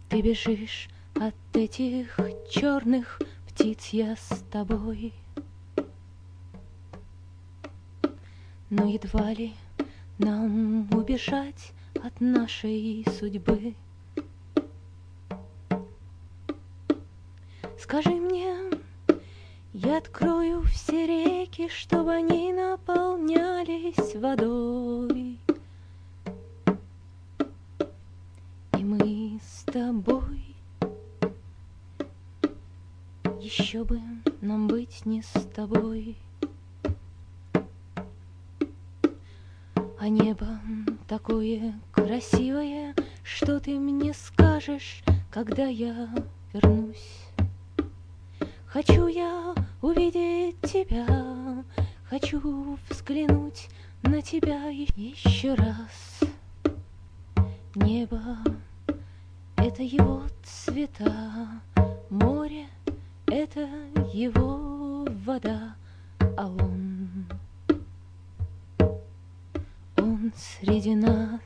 Ты бежишь от этих черных птиц, я с тобой. Но едва ли нам убежать от нашей судьбы. Скажи мне, я открою все реки, чтобы они наполнялись водой. И мы с тобой, еще бы нам быть не с тобой. А небо такое красивое, что ты мне скажешь, когда я вернусь? Хочу я увидеть тебя, хочу взглянуть на тебя еще раз. Небо — это его цвета, море — это его вода, а он среди нас.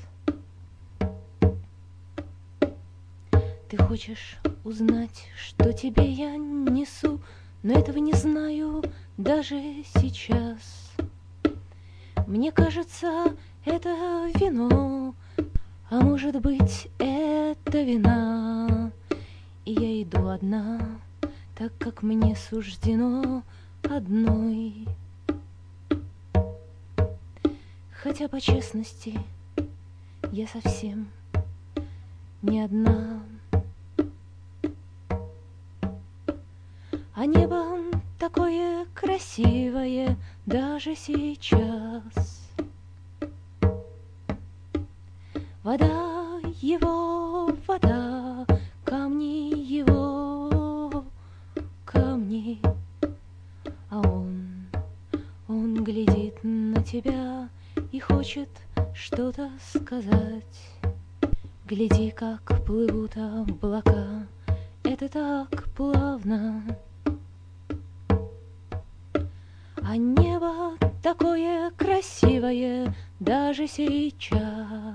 Ты хочешь узнать, что тебе я несу, но этого не знаю даже сейчас. Мне кажется, это вино, а может быть, это вина. И я иду одна, так как мне суждено одной. Хотя по честности я совсем не одна. А небо такое красивое даже сейчас. Вода его вода, камни его камни, а он глядит на тебя и хочет что-то сказать. Гляди, как плывут облака, это так плавно. А небо такое красивое даже сейчас.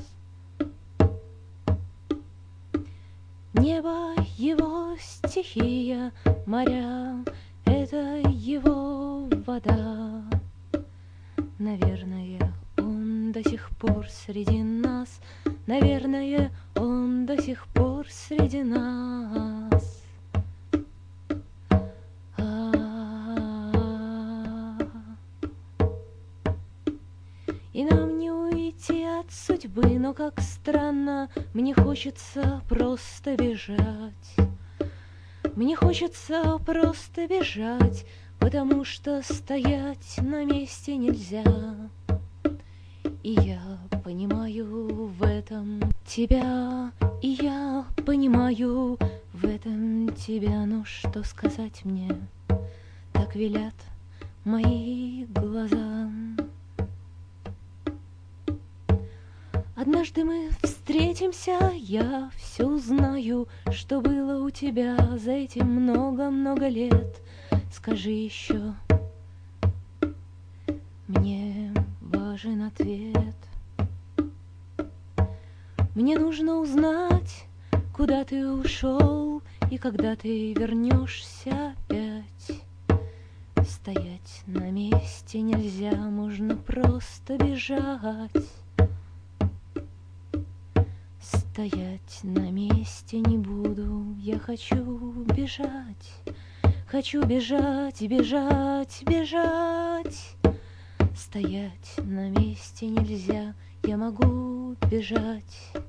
Небо его стихия, моря — это его вода. Наверное, он до сих пор среди нас, наверное, он до сих пор среди нас. И нам не уйти от судьбы, но как странно, мне хочется просто бежать. Мне хочется просто бежать, потому что стоять на месте нельзя. И я понимаю в этом тебя, и я понимаю в этом тебя, но что сказать мне? Так велят мои глаза. Однажды мы встретимся, я все узнаю, что было у тебя за эти много-много лет. Скажи еще, мне важен ответ. Мне нужно узнать, куда ты ушел и когда ты вернешься опять. Стоять на месте нельзя, можно просто бежать. Стоять на месте не буду, я хочу бежать. Хочу бежать, бежать, бежать. Стоять на месте нельзя, я могу бежать.